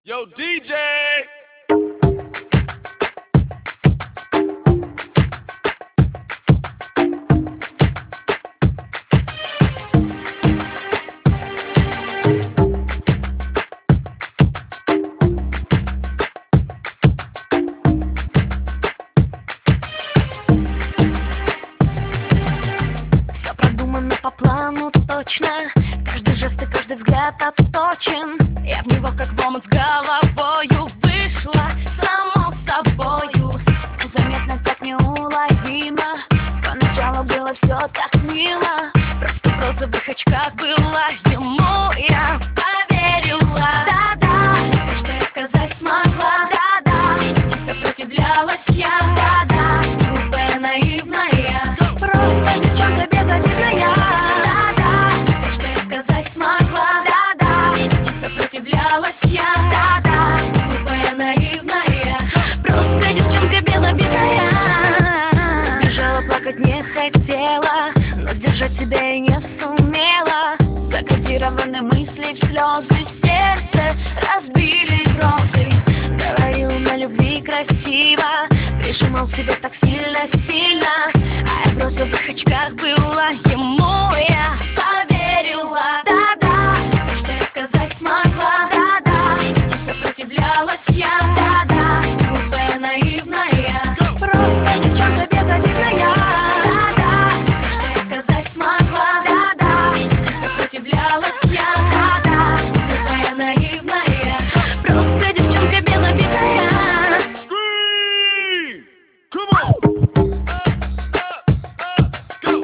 Yo, DJ! Все продумано по плану точно. Каждый жест и каждый взгляд отточен. Я в него как в омут с головою вышла, само собою. Незаметно, так неуловимо. Поначалу было все так мило. Просто в розовых очках была ему. Я поверила. Да-да, все, что я сказать смогла. Да-да, не сопротивлялась я. Да-да, глупая, наивная. Просто девчонка безобидная. Да-да, все, что я сказать смогла. Да-да, не сопротивлялась я. Да-да, глупая, наивная. Просто девчонка безобидная. Бежала, плакать не хотела, но сдержать себя и не сумела. Закодированы мысли в слезы, сердце разбили розы. Говорил на любви красиво, прижимал себя так сильно-сильно. А я в розовых очках была ему, я поверила. Да-да, все, что я сказать смогла. Да-да, не сопротивлялась я. Да-да, глупая, наивная. Просто девчонка безобидная. Да-да, все, что я сказать смогла. Да-да, не сопротивлялась я. Да-да, глупая, наивная. Просто девчонка безобидная. Scream! Come on! Go!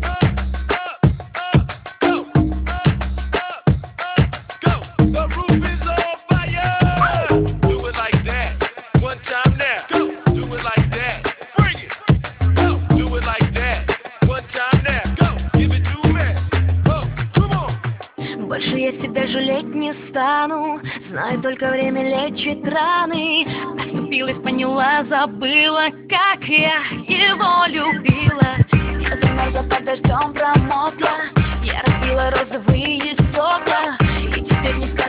Go! Go! The roof is on fire! Do it like that. One time now. Go! Do it like that. Bring it! Go! Do it like that. One time now. Go! Give it to me. Oh, come on! Больше я себя жалеть не стану. Знаю, только время лечит раны. Оступилась, поняла, забыла, как я его любила. Я замерзла под дождем, промокла. Я разбила розовые стекла. И теперь не скажу.